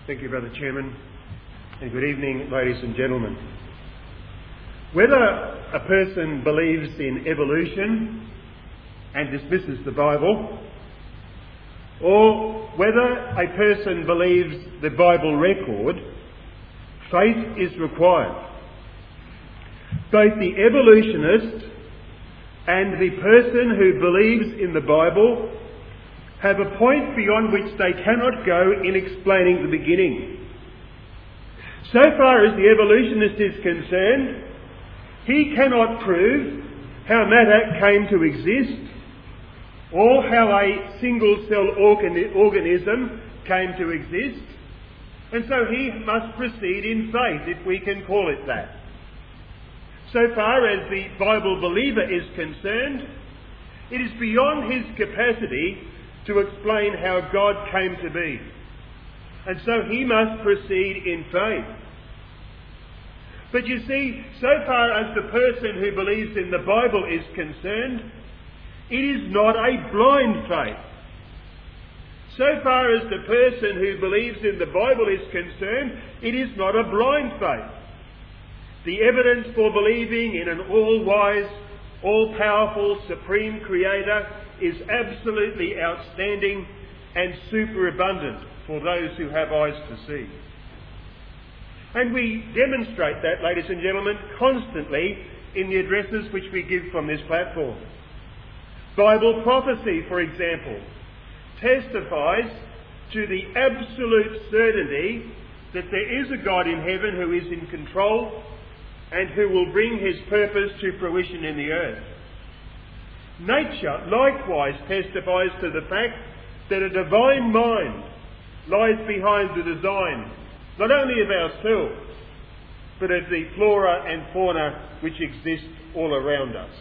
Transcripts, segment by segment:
Thank you, Brother Chairman, and good evening, ladies and gentlemen. Whether a person believes in evolution and dismisses the Bible, or whether a person believes the Bible record, faith is required. Both the evolutionist and the person who believes in the Bible have a point beyond which they cannot go in explaining the beginning. So far as the evolutionist is concerned, he cannot prove how matter came to exist or how a single-cell organism came to exist, and so he must proceed in faith, if we can call it that. So far as the Bible believer is concerned, it is beyond his capacity to explain how God came to be, and so he must proceed in faith. But you see, so far as the person who believes in the Bible is concerned, it is not a blind faith. So far as the person who believes in the Bible is concerned, it is not a blind faith. The evidence for believing in an all-wise, all-powerful, supreme Creator is absolutely outstanding and superabundant for those who have eyes to see. And we demonstrate that, ladies and gentlemen, constantly in the addresses which we give from this platform. Bible prophecy, for example, testifies to the absolute certainty that there is a God in heaven who is in control and who will bring his purpose to fruition in the earth. Nature likewise testifies to the fact that a divine mind lies behind the design, not only of ourselves, but of the flora and fauna which exist all around us.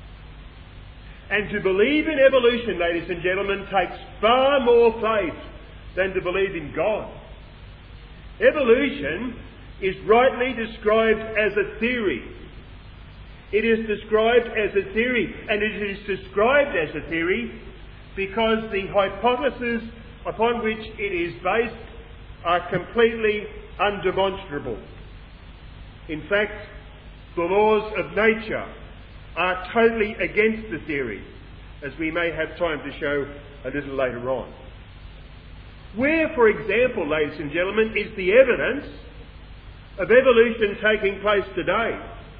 And to believe in evolution, ladies and gentlemen, takes far more faith than to believe in God. Evolution is rightly described as a theory. It is described as a theory, and it is described as a theory because the hypotheses upon which it is based are completely undemonstrable. In fact, the laws of nature are totally against the theory, as we may have time to show a little later on. Where, for example, ladies and gentlemen, is the evidence of evolution taking place today?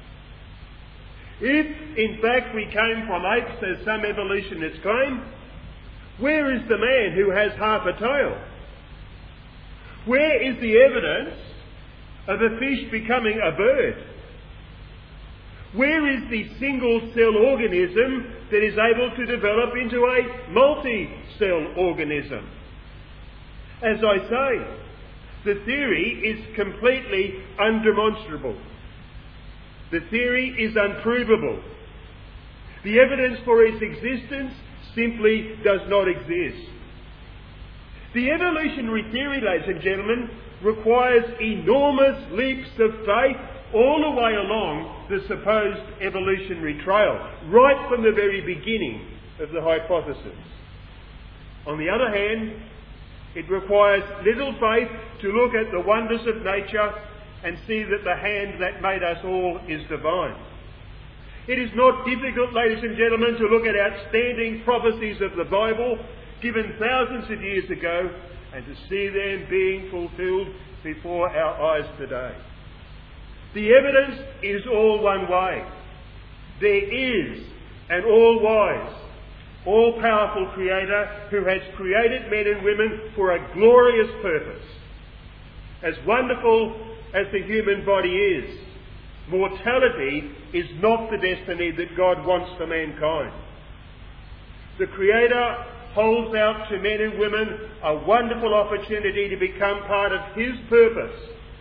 If, in fact, we came from apes, as some evolutionists claim, where is the man who has half a tail? Where is the evidence of a fish becoming a bird? Where is the single-cell organism that is able to develop into a multi-cell organism? As I say, the theory is completely undemonstrable. The theory is unprovable. The evidence for its existence simply does not exist. The evolutionary theory, ladies and gentlemen, requires enormous leaps of faith all the way along the supposed evolutionary trail, right from the very beginning of the hypothesis. On the other hand, it requires little faith to look at the wonders of nature and see that the hand that made us all is divine. It is not difficult, ladies and gentlemen, to look at outstanding prophecies of the Bible given thousands of years ago and to see them being fulfilled before our eyes today. The evidence is all one way. There is an all-wise, all-powerful Creator who has created men and women for a glorious purpose. As wonderful as the human body is, mortality is not the destiny that God wants for mankind. The Creator holds out to men and women a wonderful opportunity to become part of his purpose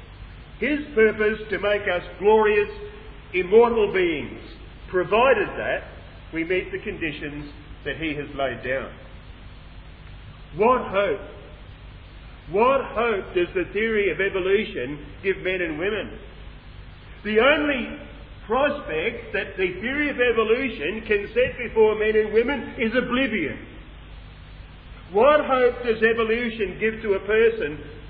to make us glorious, immortal beings, provided that we meet the conditions that he has laid down. What hope! What hope does the theory of evolution give men and women? The only prospect that the theory of evolution can set before men and women is oblivion. What hope does evolution give to a person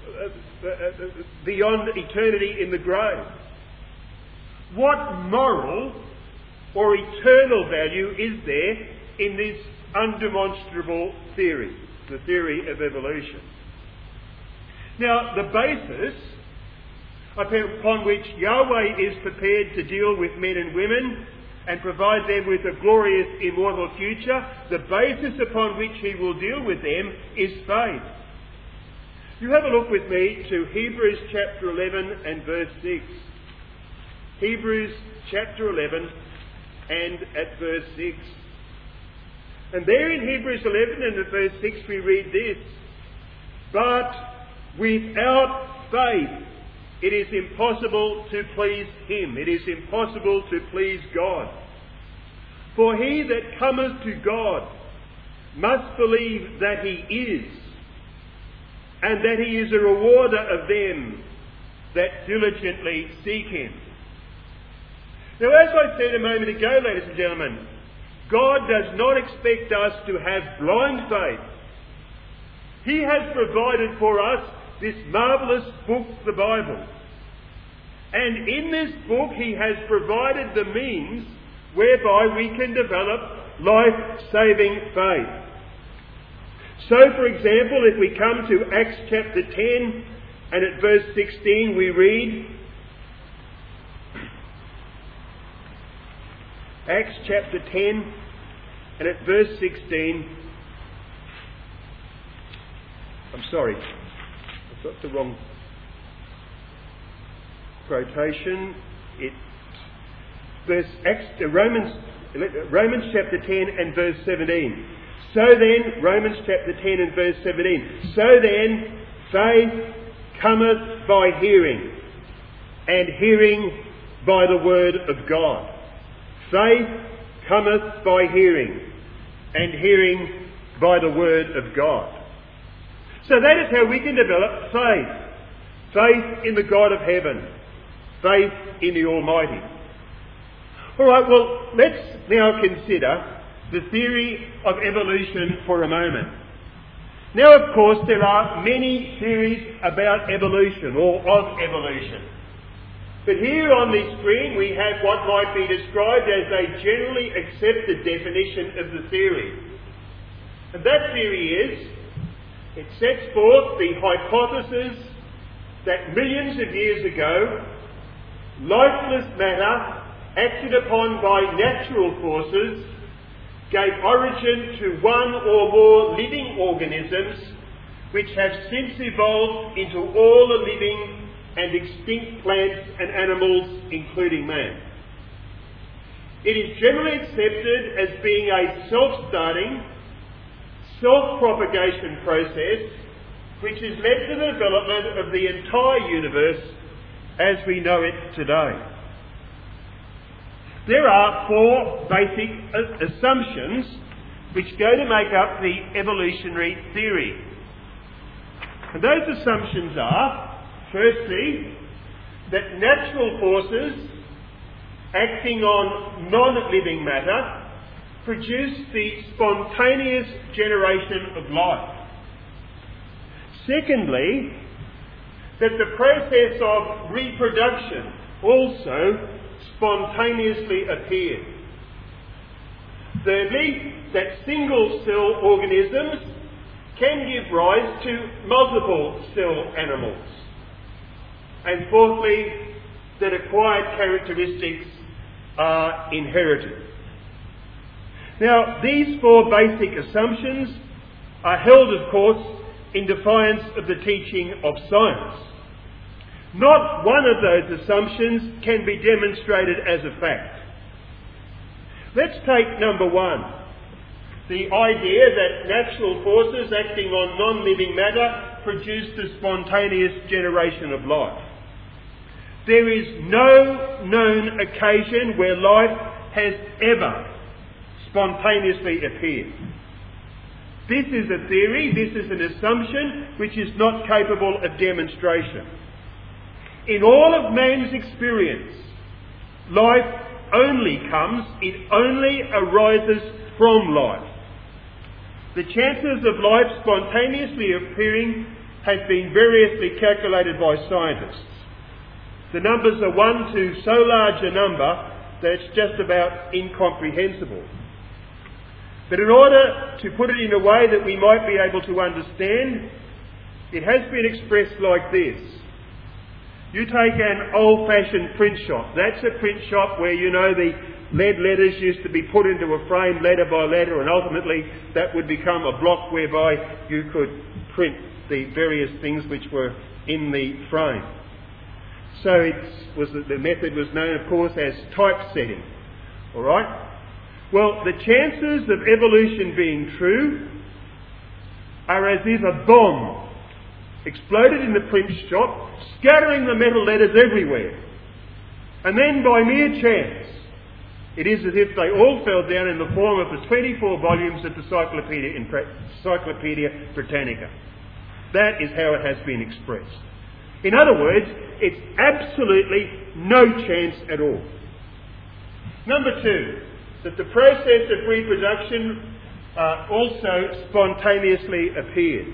beyond eternity in the grave. What moral or eternal value is there in this undemonstrable theory, the theory of evolution? Now, the basis upon which Yahweh is prepared to deal with men and women and provide them with a glorious immortal future, the basis upon which he will deal with them is faith. You have a look with me to Hebrews chapter 11 and verse 6. Hebrews chapter 11 and at verse 6. And there in Hebrews 11 and at verse 6 we read this: "But without faith it is impossible to please him." It is impossible to please God. "For he that cometh to God must believe that he is, and that he is a rewarder of them that diligently seek him." Now, as I said a moment ago, ladies and gentlemen, God does not expect us to have blind faith. He has provided for us this marvellous book, the Bible. And in this book he has provided the means whereby we can develop life-saving faith. So, for example, if we come to Acts chapter 10 and at verse 16 we read, Acts chapter 10 and at verse 16, I'm sorry, I've got the wrong quotation. Romans chapter 10 and verse 17. So then, Romans chapter 10 and verse 17. So then, faith cometh by hearing, and hearing by the word of God. Faith cometh by hearing, and hearing by the word of God. So that is how we can develop faith. Faith in the God of heaven. Faith in the Almighty. All right, well, let's now consider the theory of evolution for a moment. Now, of course, there are many theories about evolution or of evolution. But here on this screen we have what might be described as a generally accepted definition of the theory. And that theory is, it sets forth the hypothesis that millions of years ago, lifeless matter acted upon by natural forces gave origin to one or more living organisms which have since evolved into all the living and extinct plants and animals, including man. It is generally accepted as being a self-starting, self-propagation process which has led to the development of the entire universe as we know it today. There are four basic assumptions which go to make up the evolutionary theory. And those assumptions are, firstly, that natural forces acting on non-living matter produce the spontaneous generation of life. Secondly, that the process of reproduction also spontaneously appeared. Thirdly, that single-cell organisms can give rise to multiple-cell animals. And fourthly, that acquired characteristics are inherited. Now, these four basic assumptions are held, of course, in defiance of the teaching of science. Not one of those assumptions can be demonstrated as a fact. Let's take number one, the idea that natural forces acting on non-living matter produce the spontaneous generation of life. There is no known occasion where life has ever spontaneously appeared. This is a theory, this is an assumption which is not capable of demonstration. In all of man's experience, life only comes, it only arises from life. The chances of life spontaneously appearing has been variously calculated by scientists. The numbers are 1 to so large a number that it's just about incomprehensible. But in order to put it in a way that we might be able to understand, it has been expressed like this. You take an old-fashioned print shop. That's a print shop where, the lead letters used to be put into a frame letter by letter, and ultimately that would become a block whereby you could print the various things which were in the frame. So the method was known, of course, as typesetting. All right? Well, the chances of evolution being true are as if a bomb exploded in the print shop, scattering the metal letters everywhere. And then by mere chance, it is as if they all fell down in the form of the 24 volumes of the Encyclopedia Britannica. That is how it has been expressed. In other words, it's absolutely no chance at all. Number 2, that the process of reproduction also spontaneously appeared.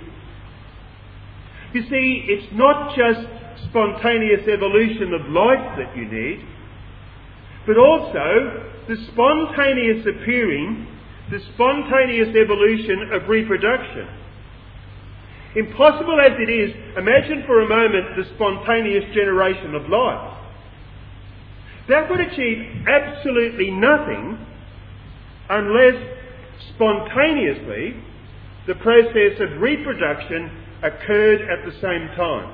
You see, it's not just spontaneous evolution of life that you need, but also the spontaneous appearing, the spontaneous evolution of reproduction. Impossible as it is, imagine for a moment the spontaneous generation of life. That would achieve absolutely nothing unless spontaneously the process of reproduction occurred at the same time.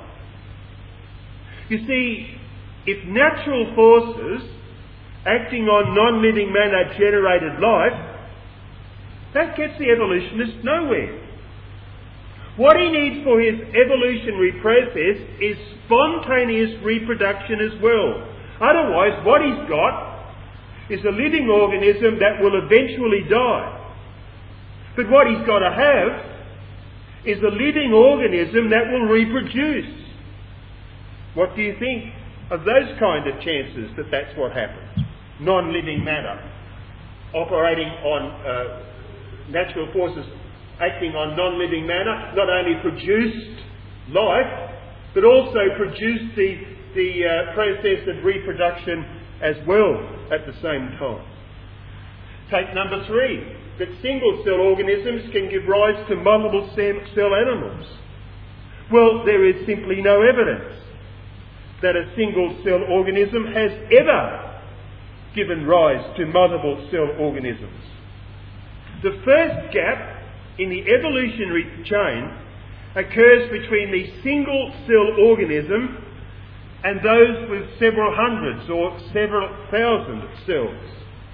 You see, if natural forces acting on non-living matter generated life, that gets the evolutionist nowhere. What he needs for his evolutionary process is spontaneous reproduction as well. Otherwise, what he's got is a living organism that will eventually die. But what he's got to have is a living organism that will reproduce. What do you think of those kind of chances that that's what happens? Non-living matter operating on natural forces acting on non-living matter not only produced life but also produced the process of reproduction as well at the same time. Take number 3. That single-cell organisms can give rise to multiple-cell animals. Well, there is simply no evidence that a single-cell organism has ever given rise to multiple-cell organisms. The first gap in the evolutionary chain occurs between the single-cell organism and those with several hundreds or several thousand cells.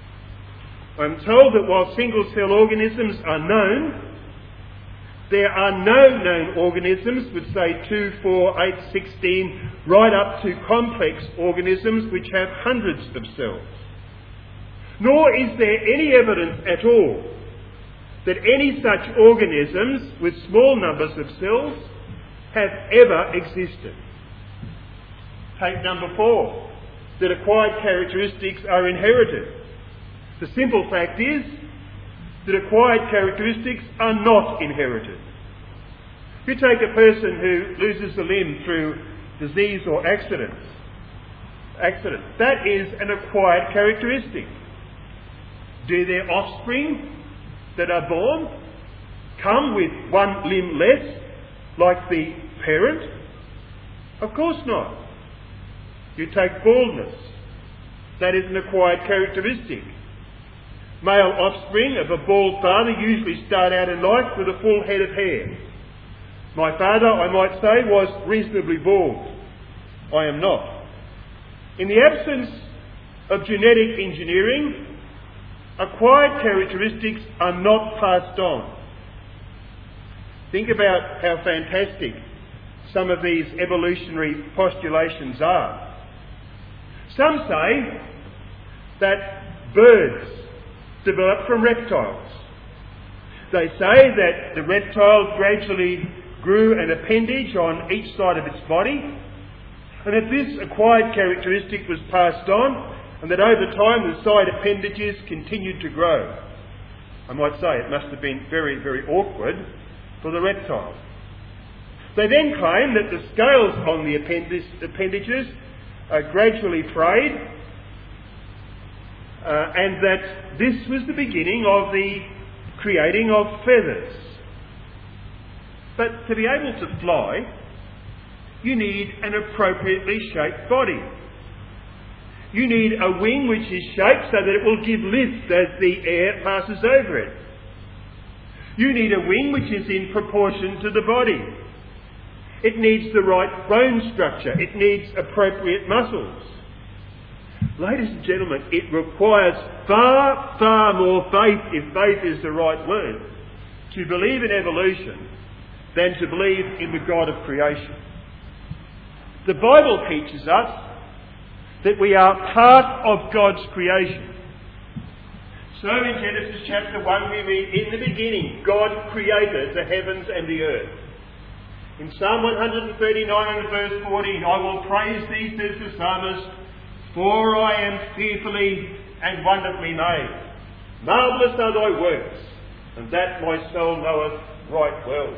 I'm told that while single-cell organisms are known, there are no known organisms with, say, 2, 4, 8, 16, right up to complex organisms which have hundreds of cells. Nor is there any evidence at all that any such organisms with small numbers of cells have ever existed. Take number 4, that acquired characteristics are inherited. The simple fact is that acquired characteristics are not inherited. If you take a person who loses a limb through disease or accident, that is an acquired characteristic. Do their offspring that are born come with one limb less, like the parent? Of course not. You take baldness. That is an acquired characteristic. Male offspring of a bald father usually start out in life with a full head of hair. My father, I might say, was reasonably bald. I am not. In the absence of genetic engineering, acquired characteristics are not passed on. Think about how fantastic some of these evolutionary postulations are. Some say that birds developed from reptiles. They say that the reptile gradually grew an appendage on each side of its body, and that this acquired characteristic was passed on, and that over time the side appendages continued to grow. I might say it must have been very, very awkward for the reptile. They then claim that the scales on the appendages are gradually frayed, and that this was the beginning of the creating of feathers. But to be able to fly, you need an appropriately shaped body. You need a wing which is shaped so that it will give lift as the air passes over it. You need a wing which is in proportion to the body. It needs the right bone structure. It needs appropriate muscles. Ladies and gentlemen, it requires far, far more faith, if faith is the right word, to believe in evolution than to believe in the God of creation. The Bible teaches us that we are part of God's creation. So in Genesis chapter 1 we read, "In the beginning God created the heavens and the earth." In Psalm 139 and verse 14, "I will praise thee," says the psalmist, "for I am fearfully and wonderfully made. Marvellous are thy works, and that my soul knoweth right well."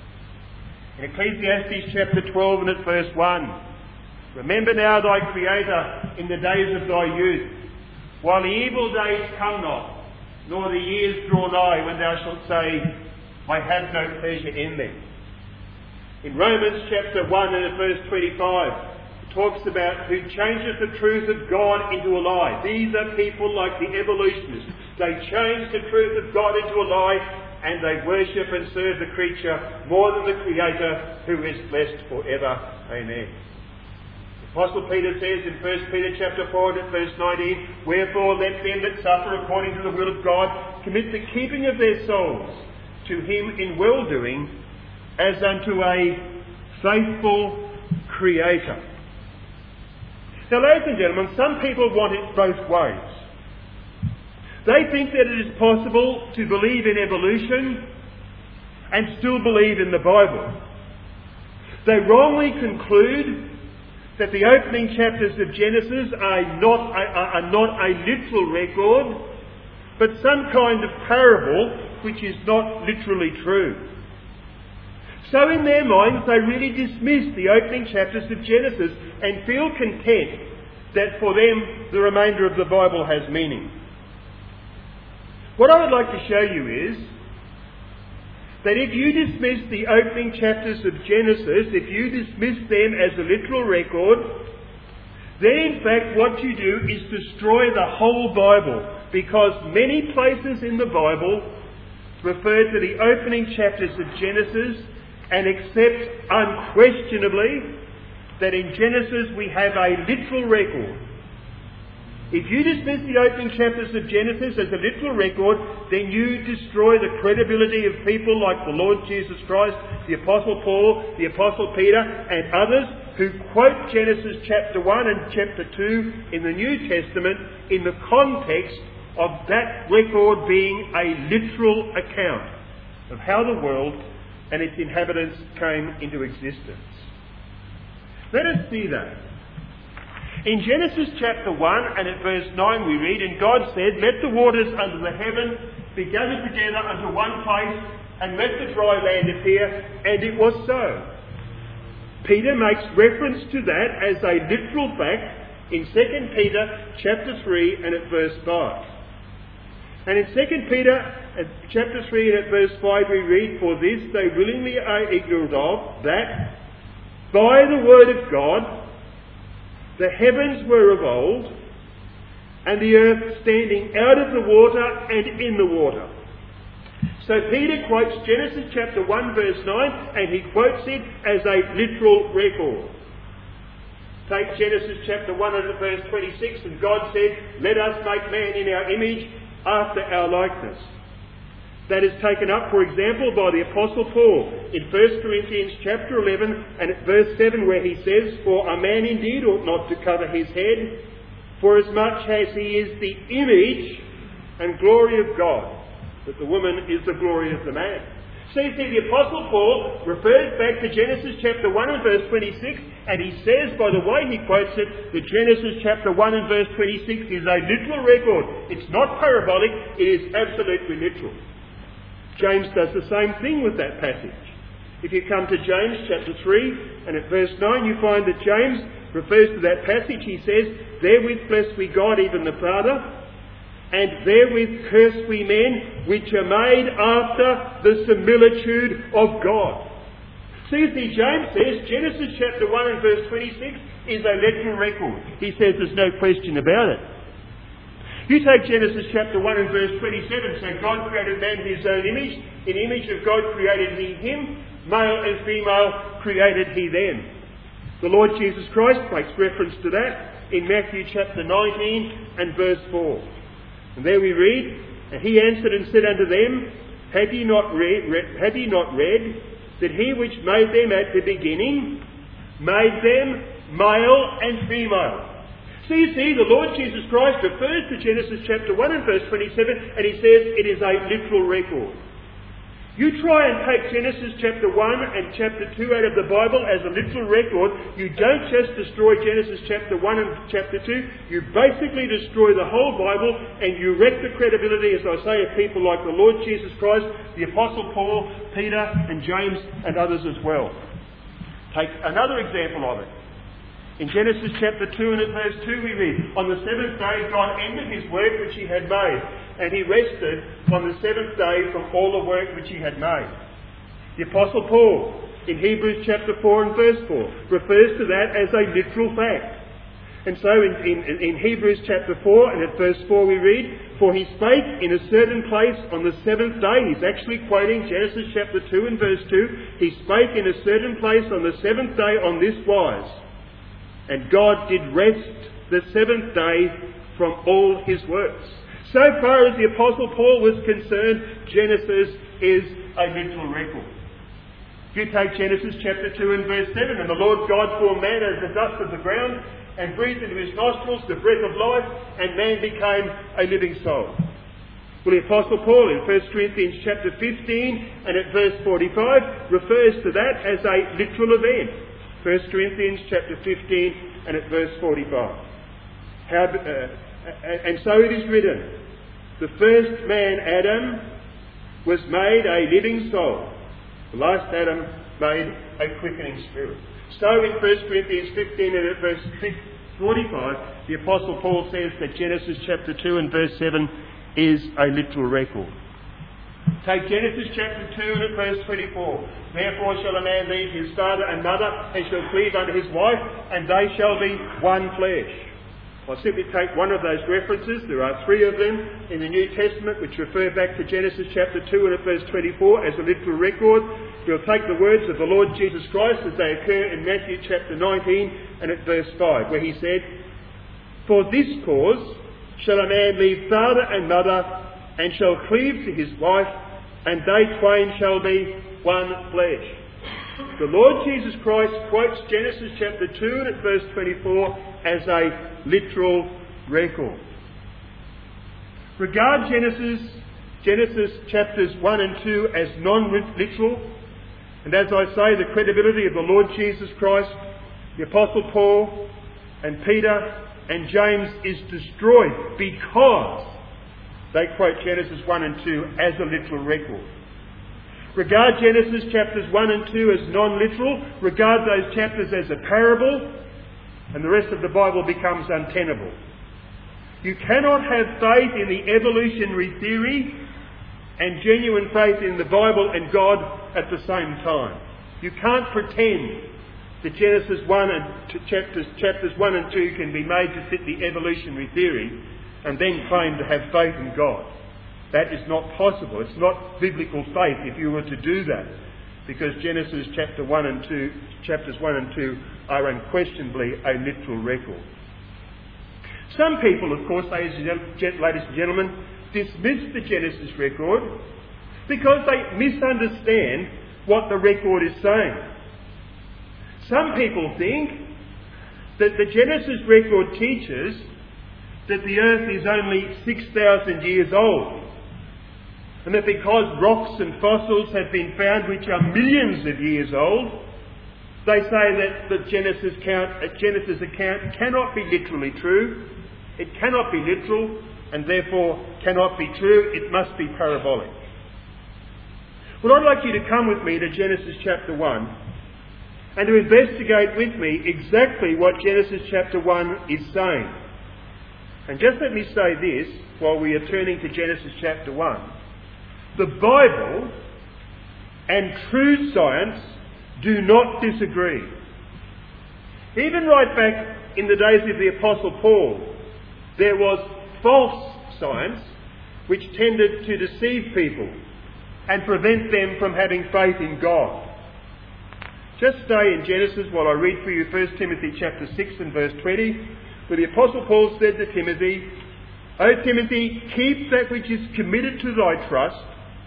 In Ecclesiastes chapter 12 and at verse 1, "Remember now thy Creator in the days of thy youth, while the evil days come not, nor the years draw nigh, when thou shalt say, I have no pleasure in them." In Romans chapter 1 and at verse 25, it talks about who changes the truth of God into a lie. These are people like the evolutionists. They change the truth of God into a lie, and they worship and serve the creature more than the Creator, who is blessed forever. Amen. Apostle Peter says in 1 Peter chapter 4 and verse 19, "Wherefore let them that suffer according to the will of God commit the keeping of their souls to him in well-doing, as unto a faithful Creator." Now, ladies and gentlemen, some people want it both ways. They think that it is possible to believe in evolution and still believe in the Bible. They wrongly conclude that the opening chapters of Genesis are not a literal record, but some kind of parable which is not literally true. So in their minds they really dismiss the opening chapters of Genesis and feel content that for them the remainder of the Bible has meaning. What I would like to show you is that if you dismiss the opening chapters of Genesis, if you dismiss them as a literal record, then in fact what you do is destroy the whole Bible, because many places in the Bible refer to the opening chapters of Genesis and accept unquestionably that in Genesis we have a literal record. If you dismiss the opening chapters of Genesis as a literal record, then you destroy the credibility of people like the Lord Jesus Christ, the Apostle Paul, the Apostle Peter, and others who quote Genesis chapter 1 and chapter 2 in the New Testament in the context of that record being a literal account of how the world and its inhabitants came into existence. Let us see that. In Genesis chapter 1 and at verse 9 we read, "And God said, Let the waters under the heaven be gathered together unto one place, and let the dry land appear. And it was so." Peter makes reference to that as a literal fact in 2 Peter chapter 3 and at verse 5. And in 2 Peter chapter 3 and at verse 5 we read, "For this they willingly are ignorant of, that by the word of God the heavens were of old, and the earth standing out of the water and in the water." So Peter quotes Genesis chapter 1 verse 9, and he quotes it as a literal record. Take Genesis chapter 1 and verse 26, "And God said, Let us make man in our image, after our likeness." That is taken up, for example, by the Apostle Paul in 1 Corinthians chapter 11 and at verse 7, where he says, "For a man indeed ought not to cover his head, forasmuch as he is the image and glory of God, but the woman is the glory of the man." So you see, the Apostle Paul refers back to Genesis chapter 1 and verse 26, and he says, by the way he quotes it, that Genesis chapter 1 and verse 26 is a literal record. It's not parabolic, it is absolutely literal. James does the same thing with that passage. If you come to James chapter 3 and at verse 9, you find that James refers to that passage. He says, "Therewith bless we God, even the Father, and therewith curse we men, which are made after the similitude of God." So you see, James says Genesis chapter 1 and verse 26 is a literal record. He says there's no question about it. You take Genesis chapter 1 and verse 27, so God created man in his own image. In image of God created he him, male and female created he them. The Lord Jesus Christ makes reference to that in Matthew chapter 19 and verse 4. And there we read, "And he answered and said unto them, Have ye not read that he which made them at the beginning made them male and female?" So you see, the Lord Jesus Christ refers to Genesis chapter 1 and verse 27, and he says it is a literal record. You try and take Genesis chapter 1 and chapter 2 out of the Bible as a literal record, you don't just destroy Genesis chapter 1 and chapter 2, you basically destroy the whole Bible, and you wreck the credibility, as I say, of people like the Lord Jesus Christ, the Apostle Paul, Peter and James and others as well. Take another example of it. In Genesis chapter 2 and at verse 2 we read, "On the seventh day God ended his work which he had made, and he rested on the seventh day from all the work which he had made." The Apostle Paul, in Hebrews chapter 4 and verse 4, refers to that as a literal fact. And so in Hebrews chapter 4 and at verse 4 we read, "For he spake in a certain place on the seventh day." He's actually quoting Genesis chapter 2 and verse 2. "He spake in a certain place on the seventh day on this wise. And God did rest the seventh day from all his works." So far as the Apostle Paul was concerned, Genesis is a literal record. If you take Genesis chapter 2 and verse 7, "And the Lord God formed man out of the dust of the ground, and breathed into his nostrils the breath of life, and man became a living soul." Well, the Apostle Paul in 1 Corinthians chapter 15 and at verse 45 refers to that as a literal event. 1 Corinthians chapter 15 and at verse 45. And so it is written, "The first man, Adam, was made a living soul. The last Adam made a quickening spirit." So in 1 Corinthians 15 and at verse 45, the Apostle Paul says that Genesis chapter 2 and verse 7 is a literal record. Take Genesis chapter 2 and at verse 24. "Therefore shall a man leave his father and mother, and shall cleave unto his wife, and they shall be one flesh." I'll simply take one of those references. There are three of them in the New Testament which refer back to Genesis chapter 2 and at verse 24 as a literal record. We'll take the words of the Lord Jesus Christ as they occur in Matthew chapter 19 and at verse 5, where he said, "For this cause shall a man leave father and mother, and shall cleave to his wife, and they twain shall be one flesh." The Lord Jesus Christ quotes Genesis chapter 2 and at verse 24 as a literal record. Regard Genesis chapters 1 and 2 as non-literal, and as I say, the credibility of the Lord Jesus Christ, the Apostle Paul and Peter and James is destroyed because they quote Genesis 1 and 2 as a literal record. Regard Genesis chapters 1 and 2 as non-literal. Regard those chapters as a parable, and the rest of the Bible becomes untenable. You cannot have faith in the evolutionary theory and genuine faith in the Bible and God at the same time. You can't pretend that Genesis 1 and chapters 1 and 2 can be made to fit the evolutionary theory and then claim to have faith in God. That is not possible. It's not biblical faith if you were to do that, because Genesis chapters 1 and 2 are unquestionably a literal record. Some people, of course, ladies and gentlemen, dismiss the Genesis record because they misunderstand what the record is saying. Some people think that the Genesis record teaches that the earth is only 6,000 years old, and that because rocks and fossils have been found which are millions of years old, they say that the Genesis account cannot be literally true. It cannot be literal, and therefore cannot be true. It must be parabolic. Well, I'd like you to come with me to Genesis chapter 1 and to investigate with me exactly what Genesis chapter 1 is saying. And just let me say this while we are turning to Genesis chapter 1. The Bible and true science do not disagree. Even right back in the days of the Apostle Paul, there was false science which tended to deceive people and prevent them from having faith in God. Just stay in Genesis while I read for you 1 Timothy chapter 6 and verse 20, where the Apostle Paul said to Timothy, "O Timothy, keep that which is committed to thy trust,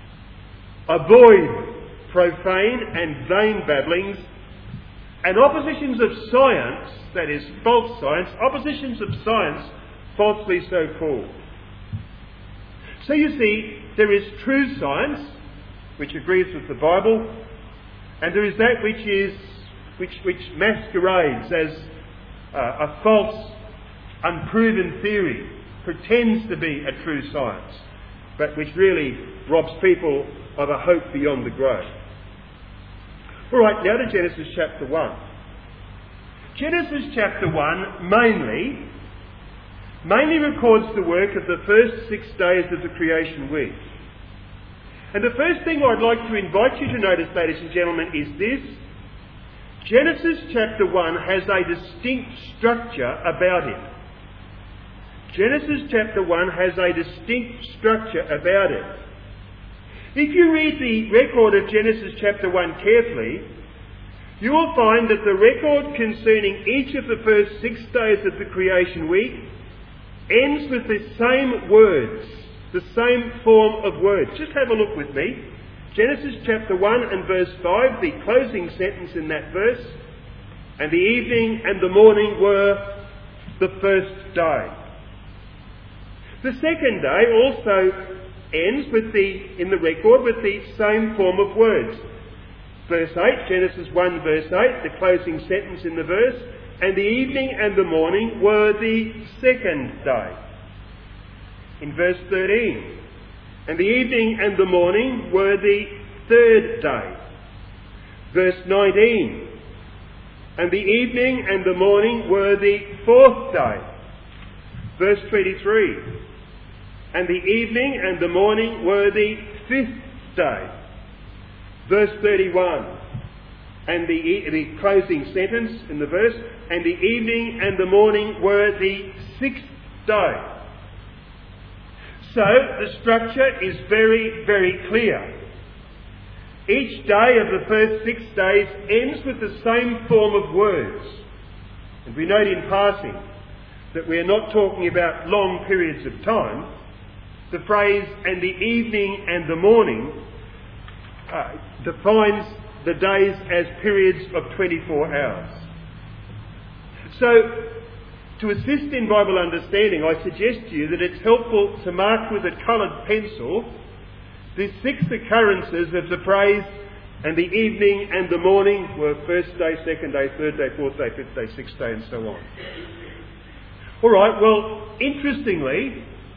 avoid profane and vain babblings, and oppositions of science," that is, false science, oppositions of science, falsely so called. So you see, there is true science, which agrees with the Bible, and there is that which masquerades as a false, unproven theory, pretends to be a true science, but which really robs people of a hope beyond the grave. All right, now to Genesis chapter 1. Genesis chapter 1 mainly records the work of the first 6 days of the creation week. And the first thing I'd like to invite you to notice, ladies and gentlemen, is this. Genesis chapter 1 has a distinct structure about it. Genesis chapter 1 has a distinct structure about it. If you read the record of Genesis chapter 1 carefully, you will find that the record concerning each of the first 6 days of the creation week ends with the same words, the same form of words. Just have a look with me. Genesis chapter 1 and verse 5, the closing sentence in that verse, "And the evening and the morning were the first day." The second day also ends in the record with the same form of words. Verse 8, Genesis 1 verse 8, the closing sentence in the verse, "And the evening and the morning were the second day." In verse 13, "And the evening and the morning were the third day." Verse 19, "And the evening and the morning were the fourth day." Verse 23, "And the evening and the morning were the fifth day." Verse 31, and the closing sentence in the verse, "And the evening and the morning were the sixth day." So the structure is very, very clear. Each day of the first 6 days ends with the same form of words. And we note in passing that we are not talking about long periods of time. The phrase "and the evening and the morning" defines the days as periods of 24 hours. So, to assist in Bible understanding, I suggest to you that it's helpful to mark with a coloured pencil the 6 occurrences of the phrase "and the evening and the morning" were first day, second day, third day, fourth day, fifth day, sixth day, and so on. All right, well, interestingly,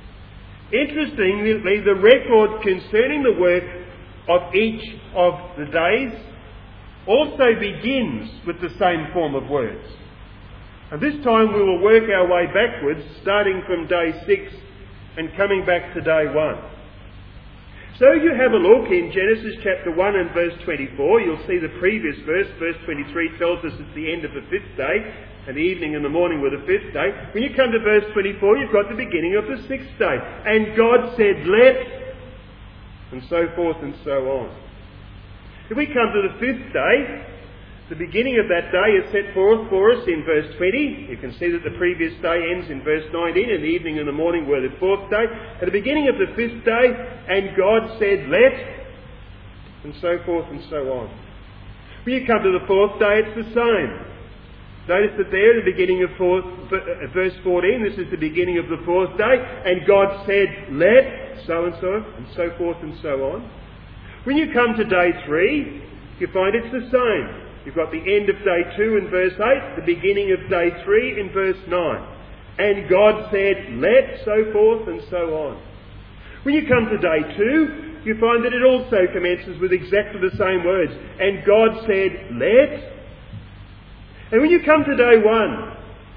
the record concerning the work of each of the days also begins with the same form of words. And this time we will work our way backwards, starting from day 6 and coming back to day 1. So you have a look in Genesis chapter 1 and verse 24. You'll see the previous verse. Verse 23 tells us it's the end of the 5th day, and the evening and the morning were the 5th day. When you come to verse 24, you've got the beginning of the 6th day. "And God said, let," and so forth and so on. If we come to the 5th day, the beginning of that day is set forth for us in verse 20. You can see that the previous day ends in verse 19, and the evening and the morning were the 4th day. At the beginning of the 5th day, "And God said, let," and so forth and so on. When you come to the 4th day, it's the same. Notice that there, at the beginning of verse 14, this is the beginning of the 4th day, "And God said, let," so and so forth and so on. When you come to day 3, you find it's the same. You've got the end of day 2 in verse 8, the beginning of day 3 in verse 9. "And God said, let," so forth and so on. When you come to day 2, you find that it also commences with exactly the same words. And God said, let. And when you come to day one,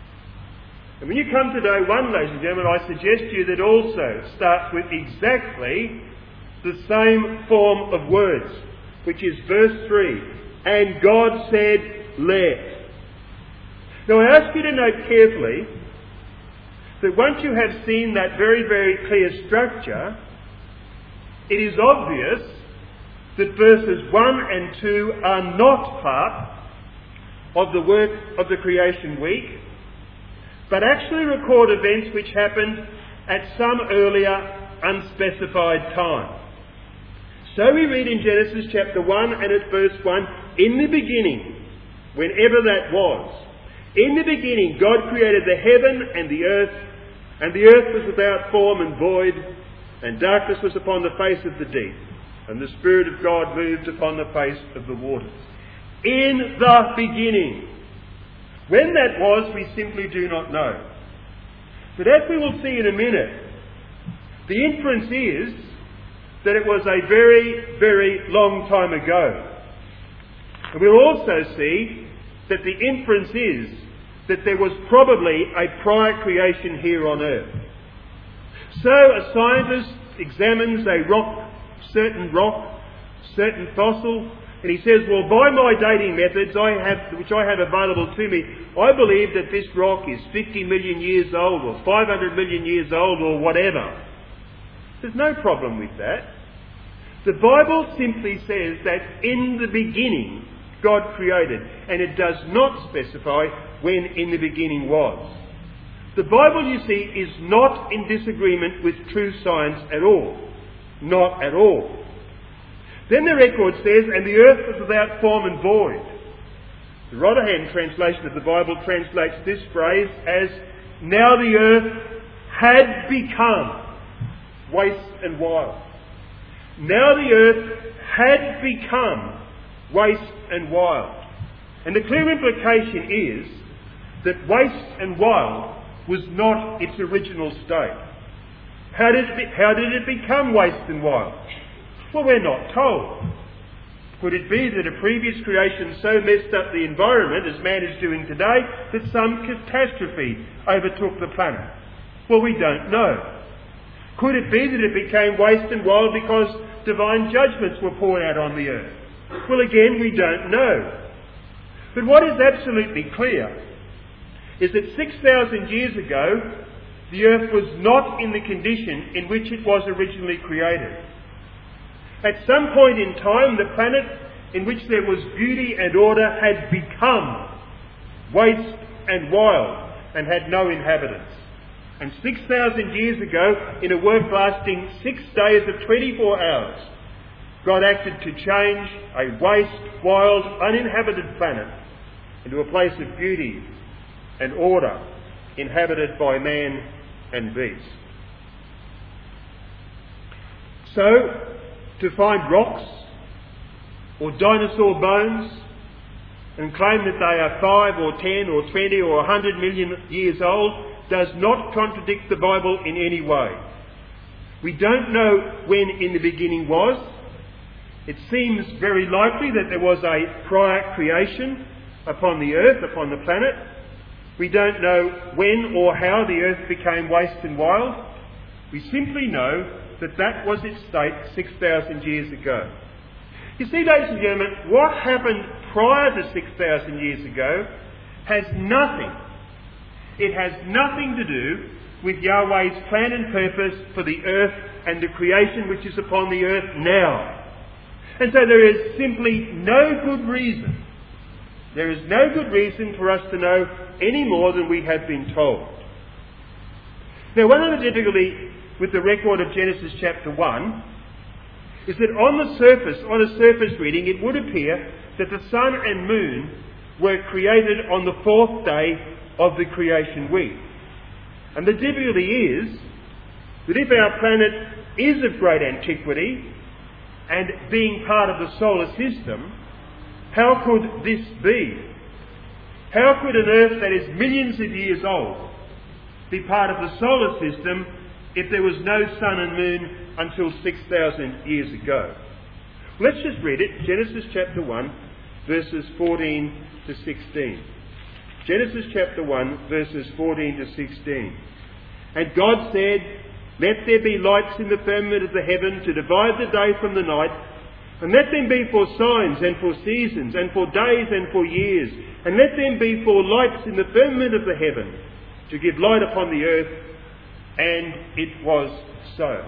ladies and gentlemen, I suggest to you that also starts with exactly the same form of words, which is verse 3. And God said, let. Now I ask you to note carefully that once you have seen that very, very clear structure, it is obvious that verses 1 and 2 are not part of the work of the creation week, but actually record events which happened at some earlier unspecified time. So we read in Genesis chapter 1 and at verse 1, in the beginning, whenever that was, in the beginning God created the heaven and the earth was without form and void, and darkness was upon the face of the deep, and the Spirit of God moved upon the face of the waters. In the beginning. When that was, we simply do not know. But as we will see in a minute, the inference is that it was a very, very long time ago. And we'll also see that the inference is that there was probably a prior creation here on earth. So a scientist examines a certain fossil, and he says, well, by my dating methods which I have available to me, I believe that this rock is 50 million years old or 500 million years old or whatever. There's no problem with that. The Bible simply says that in the beginning God created, and it does not specify when in the beginning was. The Bible, you see, is not in disagreement with true science at all. Not at all. Then the record says, and the earth was without form and void. The Rotherham translation of the Bible translates this phrase as, now the earth had become waste and wild. Now the earth had become waste and wild. And the clear implication is that waste and wild was not its original state. How did it become waste and wild? Well, we're not told. Could it be that a previous creation so messed up the environment, as man is doing today, that some catastrophe overtook the planet? Well, we don't know. Could it be that it became waste and wild because divine judgments were poured out on the earth? Well, again, we don't know. But what is absolutely clear is that 6,000 years ago, the earth was not in the condition in which it was originally created. At some point in time, the planet in which there was beauty and order had become waste and wild and had no inhabitants. And 6,000 years ago, in a work lasting 6 days of 24 hours, God acted to change a waste, wild, uninhabited planet into a place of beauty and order inhabited by man and beast. So, to find rocks or dinosaur bones and claim that they are 5 or 10 or 20 or 100 million years old does not contradict the Bible in any way. We don't know when in the beginning was. It seems very likely that there was a prior creation upon the earth, upon the planet. We don't know when or how the earth became waste and wild. We simply know that that was its state 6,000 years ago. You see, ladies and gentlemen, what happened prior to 6,000 years ago has nothing to do with Yahweh's plan and purpose for the earth and the creation which is upon the earth now. And so there is simply no good reason. There is no good reason for us to know any more than we have been told. Now, one of the difficulties with the record of Genesis chapter 1 is that on a surface reading, it would appear that the sun and moon were created on the 4th day of the creation week. And the difficulty is that if our planet is of great antiquity and being part of the solar system, how could this be? How could an Earth that is millions of years old be part of the solar system if there was no sun and moon until 6,000 years ago? Let's just read it. Genesis chapter 1, verses 14 to 16. Genesis chapter 1, verses 14 to 16. And God said, "Let there be lights in the firmament of the heaven to divide the day from the night, and let them be for signs and for seasons and for days and for years, and let them be for lights in the firmament of the heaven to give light upon the earth." And it was so.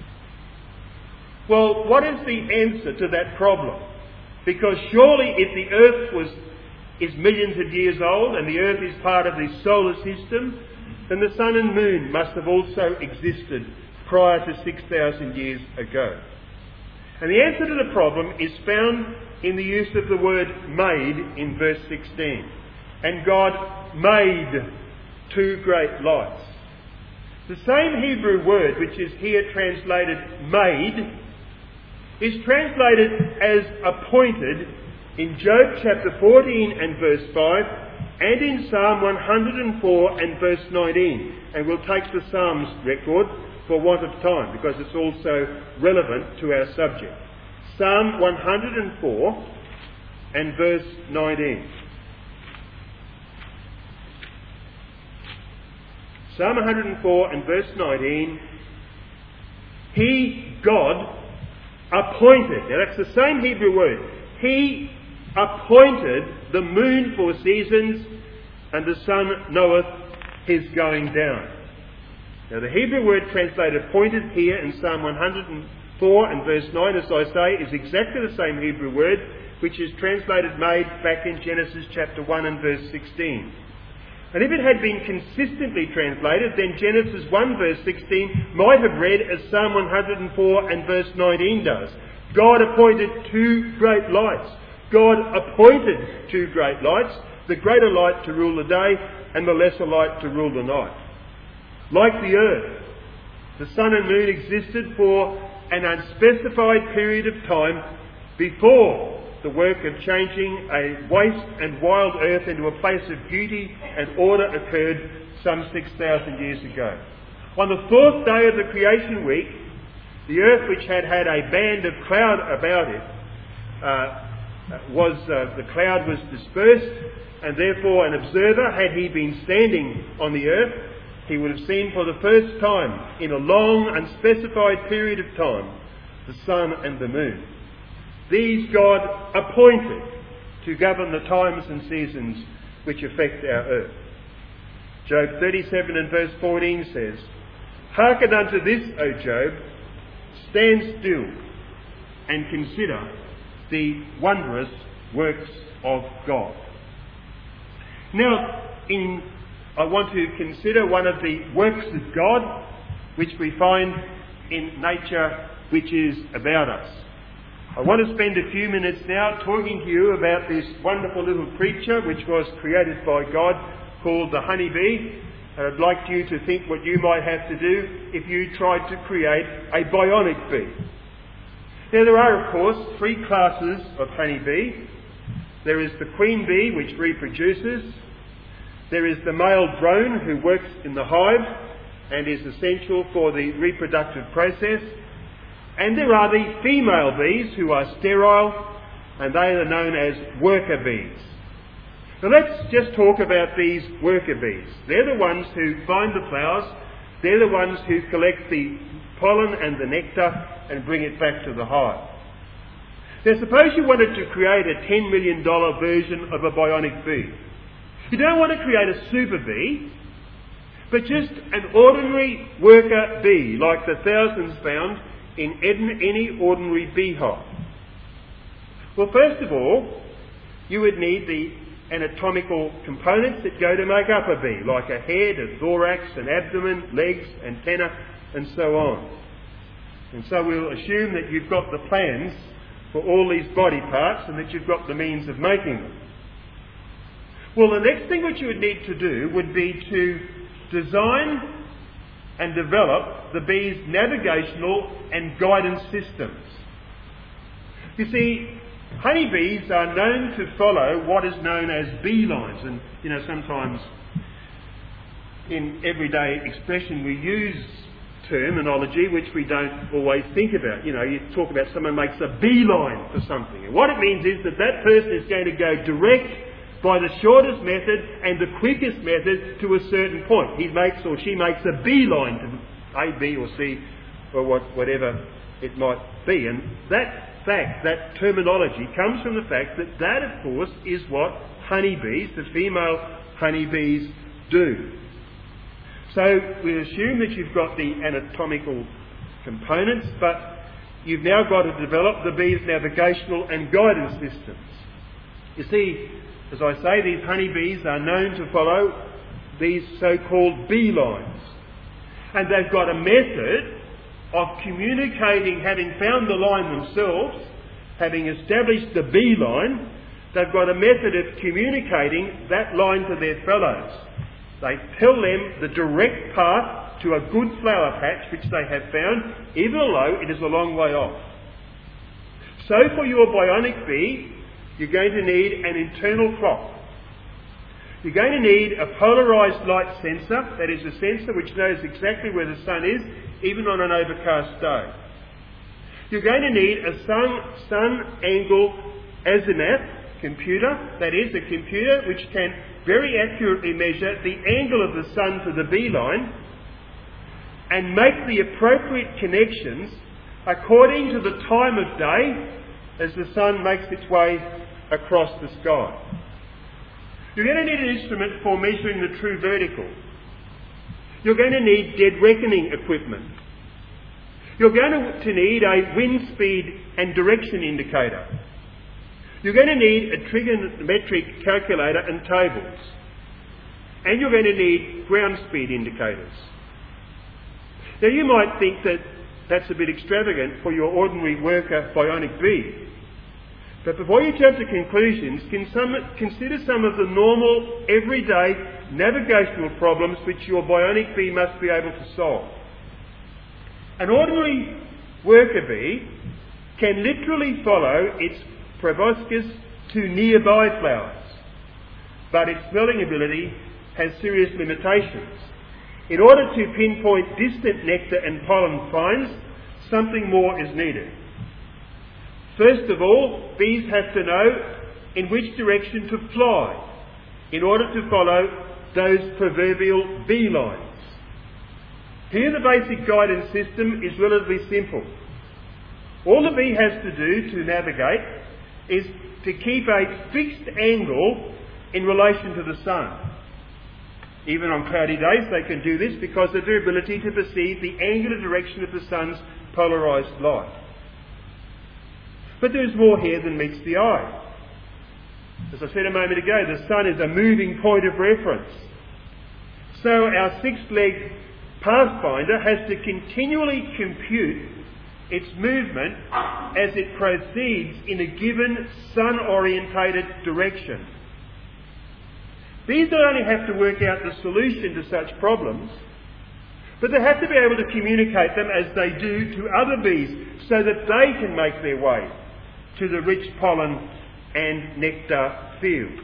Well, what is the answer to that problem? Because surely if the earth is millions of years old and the earth is part of the solar system, then the sun and moon must have also existed prior to 6,000 years ago. And the answer to the problem is found in the use of the word made in verse 16. And God made two great lights. The same Hebrew word which is here translated made is translated as appointed in Job chapter 14 and verse 5 and in Psalm 104 and verse 19. And we'll take the Psalms record for want of time because it's also relevant to our subject. Psalm 104 and verse 19. Psalm 104 and verse 19. He, God, appointed. Now that's the same Hebrew word. He appointed the moon for seasons, and the sun knoweth his going down. Now the Hebrew word translated appointed here in Psalm 104 and verse 9, as I say, is exactly the same Hebrew word which is translated made back in Genesis chapter 1 and verse 16. And if it had been consistently translated, then Genesis 1 verse 16 might have read as Psalm 104 and verse 19 does. God appointed two great lights. God appointed two great lights, the greater light to rule the day and the lesser light to rule the night. Like the earth, the sun and moon existed for an unspecified period of time before the work of changing a waste and wild earth into a place of beauty and order occurred some 6,000 years ago. On the fourth day of the creation week, the earth, which had had a band of cloud about it, the cloud was dispersed, and therefore an observer, had he been standing on the earth, he would have seen for the first time in a long unspecified period of time the sun and the moon. These God appointed to govern the times and seasons which affect our earth. Job 37 and verse 14 says, "Hearken unto this, O Job, stand still and consider the wondrous works of God." Now, I want to consider one of the works of God which we find in nature which is about us. I want to spend a few minutes now talking to you about this wonderful little creature which was created by God called the honeybee. And I'd like you to think what you might have to do if you tried to create a bionic bee. Now there are, of course, three classes of honeybee. There is the queen bee, which reproduces. There is the male drone, who works in the hive and is essential for the reproductive process. And there are the female bees, who are sterile, and they are known as worker bees. So let's just talk about these worker bees. They're the ones who find the flowers. They're the ones who collect the pollen and the nectar and bring it back to the hive. Now suppose you wanted to create a $10 million version of a bionic bee. You don't want to create a super bee, but just an ordinary worker bee, like the thousands found in any ordinary beehive. Well, first of all, you would need the anatomical components that go to make up a bee, like a head, a thorax, an abdomen, legs, antenna, and so on. And so we'll assume that you've got the plans for all these body parts and that you've got the means of making them. Well, the next thing which you would need to do would be to design and develop the bee's navigational and guidance systems. You see, honeybees are known to follow what is known as bee lines, and sometimes in everyday expression we use terminology which we don't always think about. You know, you talk about someone makes a beeline for something. And what it means is that that person is going to go direct by the shortest method and the quickest method to a certain point. He makes or she makes a beeline to A, B or C or whatever it might be. And that fact, that terminology, comes from the fact that that, of course, is what honeybees, the female honeybees, do. So we assume that you've got the anatomical components, but you've now got to develop the bee's navigational and guidance systems. You see, as I say, these honeybees are known to follow these so-called beelines. And they've got a method of communicating, having found the line themselves, having established the beeline, they've got a method of communicating that line to their fellows. They tell them the direct path to a good flower patch which they have found, even though it is a long way off. So for your bionic bee, you're going to need an internal clock. You're going to need a polarised light sensor, that is a sensor which knows exactly where the sun is, even on an overcast day. You're going to need a sun angle azimuth computer, that is a computer which can very accurately measure the angle of the sun to the beeline and make the appropriate connections according to the time of day as the sun makes its way across the sky. You're going to need an instrument for measuring the true vertical. You're going to need dead reckoning equipment. You're going to need a wind speed and direction indicator. You're going to need a trigonometric calculator and tables. And you're going to need ground speed indicators. Now you might think that that's a bit extravagant for your ordinary worker bionic bee. But before you jump to conclusions, consider some of the normal, everyday navigational problems which your bionic bee must be able to solve. An ordinary worker bee can literally follow its proboscis to nearby flowers, but its smelling ability has serious limitations. In order to pinpoint distant nectar and pollen finds, something more is needed. First of all, bees have to know in which direction to fly in order to follow those proverbial beelines. Here the basic guidance system is relatively simple. All the bee has to do to navigate is to keep a fixed angle in relation to the sun. Even on cloudy days they can do this because of their ability to perceive the angular direction of the sun's polarised light. But there is more here than meets the eye. As I said a moment ago, the sun is a moving point of reference. So our six-legged pathfinder has to continually compute its movement as it proceeds in a given sun-orientated direction. Bees not only have to work out the solution to such problems, but they have to be able to communicate them as they do to other bees so that they can make their way to the rich pollen and nectar field.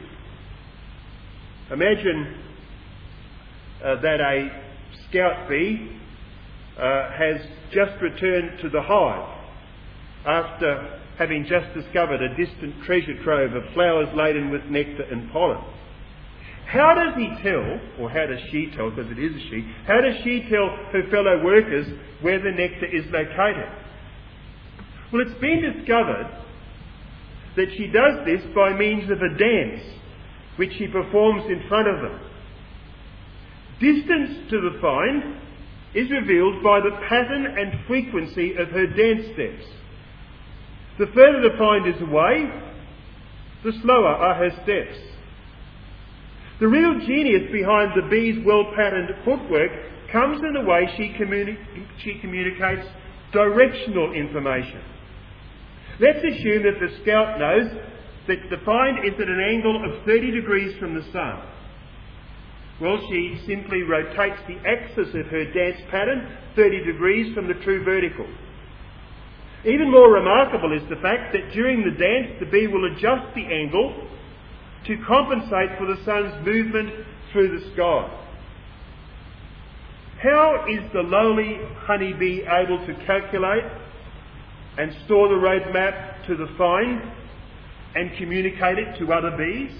Imagine that a scout bee has just returned to the hive after having just discovered a distant treasure trove of flowers laden with nectar and pollen. How does he tell, or how does she tell, because it is a she, how does she tell her fellow workers where the nectar is located? Well, it's been discovered that she does this by means of a dance which she performs in front of them. Distance to the find is revealed by the pattern and frequency of her dance steps. The further the find is away, the slower are her steps. The real genius behind the bee's well-patterned footwork comes in the way she communicates directional information. Let's assume that the scout knows that the find is at an angle of 30 degrees from the sun. Well, she simply rotates the axis of her dance pattern 30 degrees from the true vertical. Even more remarkable is the fact that during the dance the bee will adjust the angle to compensate for the sun's movement through the sky. How is the lowly honeybee able to calculate and store the roadmap to the find and communicate it to other bees?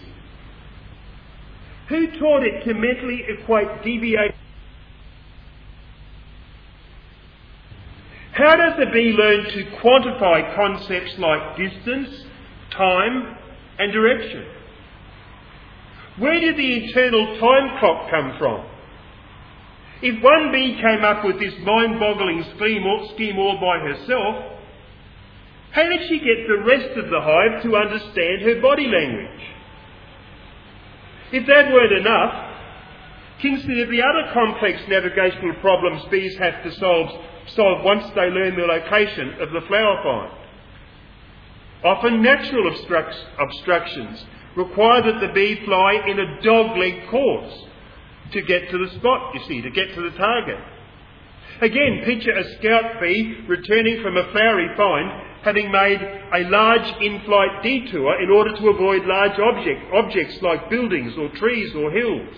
Who taught it to mentally equate deviation? How does the bee learn to quantify concepts like distance, time, and direction? Where did the internal time clock come from? If one bee came up with this mind-boggling scheme all by herself, how did she get the rest of the hive to understand her body language? If that weren't enough, consider the other complex navigational problems bees have to solve once they learn the location of the flower find. Often natural obstructions require that the bee fly in a dog-leg course to get to the spot, to get to the target. Again, picture a scout bee returning from a flowery find, having made a large in-flight detour in order to avoid large objects like buildings or trees or hills.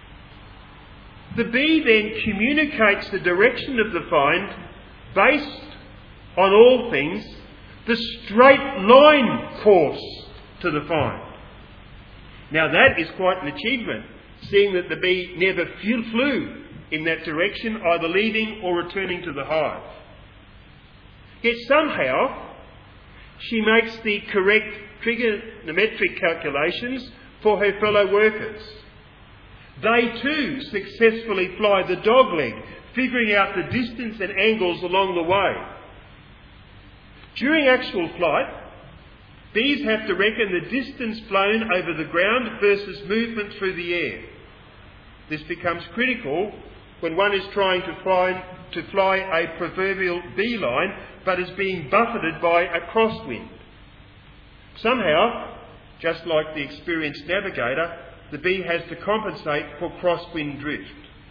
The bee then communicates the direction of the find based on all things the straight line course to the find. Now that is quite an achievement, seeing that the bee never flew in that direction, either leaving or returning to the hive. Yet somehow she makes the correct trigonometric calculations for her fellow workers. They too successfully fly the dogleg, figuring out the distance and angles along the way. During actual flight, bees have to reckon the distance flown over the ground versus movement through the air. This becomes critical when one is trying to fly a proverbial beeline but is being buffeted by a crosswind. Somehow, just like the experienced navigator, the bee has to compensate for crosswind drift.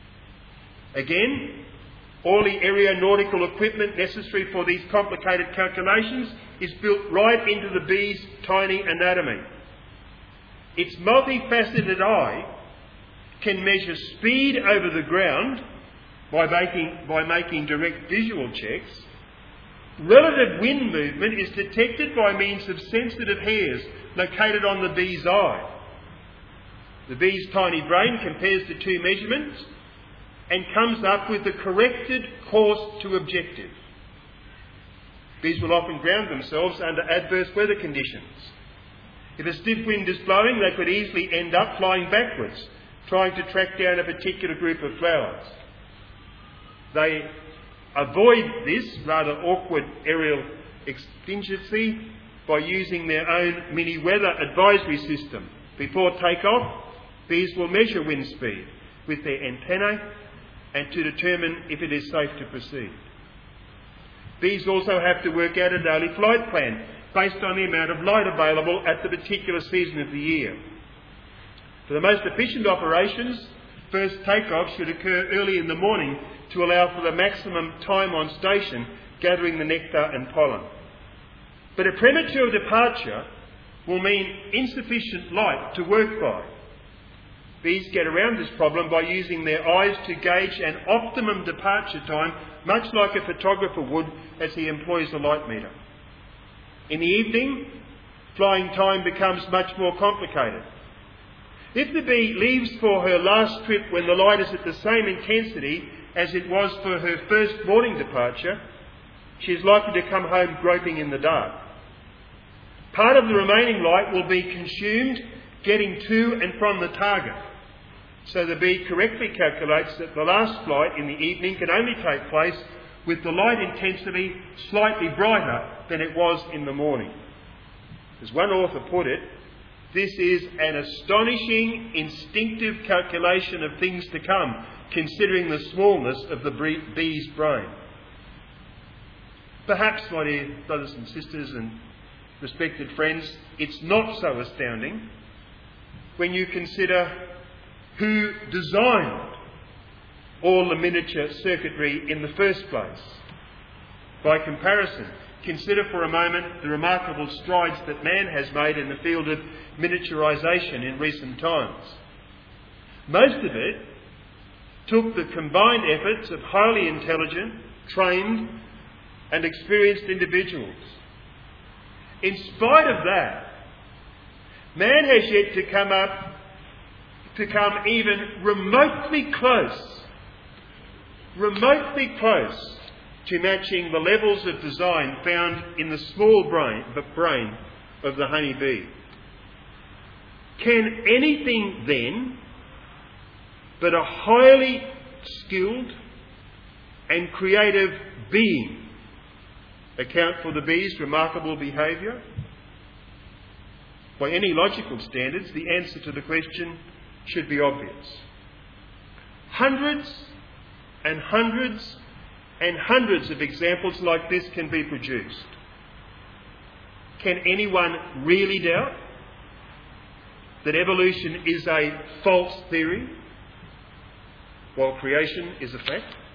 Again, all the aeronautical equipment necessary for these complicated calculations is built right into the bee's tiny anatomy. Its multifaceted eye can measure speed over the ground by making direct visual checks. Relative wind movement is detected by means of sensitive hairs located on the bee's eye. The bee's tiny brain compares the two measurements and comes up with the corrected course to objective. Bees will often ground themselves under adverse weather conditions. If a stiff wind is blowing, they could easily end up flying backwards, trying to track down a particular group of flowers. They avoid this rather awkward aerial contingency by using their own mini weather advisory system. Before takeoff, bees will measure wind speed with their antennae and to determine if it is safe to proceed. Bees also have to work out a daily flight plan based on the amount of light available at the particular season of the year. For the most efficient operations, first takeoff should occur early in the morning to allow for the maximum time on station gathering the nectar and pollen. But a premature departure will mean insufficient light to work by. Bees get around this problem by using their eyes to gauge an optimum departure time, much like a photographer would as he employs a light meter. In the evening, flying time becomes much more complicated. If the bee leaves for her last trip when the light is at the same intensity as it was for her first morning departure, she is likely to come home groping in the dark. Part of the remaining light will be consumed getting to and from the target. So the bee correctly calculates that the last flight in the evening can only take place with the light intensity slightly brighter than it was in the morning. As one author put it, this is an astonishing instinctive calculation of things to come, considering the smallness of the bee's brain. Perhaps, my dear brothers and sisters and respected friends, it's not so astounding when you consider who designed all the miniature circuitry in the first place. By comparison, consider for a moment the remarkable strides that man has made in the field of miniaturisation in recent times. Most of it took the combined efforts of highly intelligent, trained and experienced individuals. In spite of that, man has yet to come even remotely close to matching the levels of design found in the small brain of the honeybee. Can anything then but a highly skilled and creative being account for the bee's remarkable behaviour? By any logical standards, the answer to the question should be obvious. Hundreds and hundreds and hundreds of examples like this can be produced. Can anyone really doubt that evolution is a false theory while creation is a fact?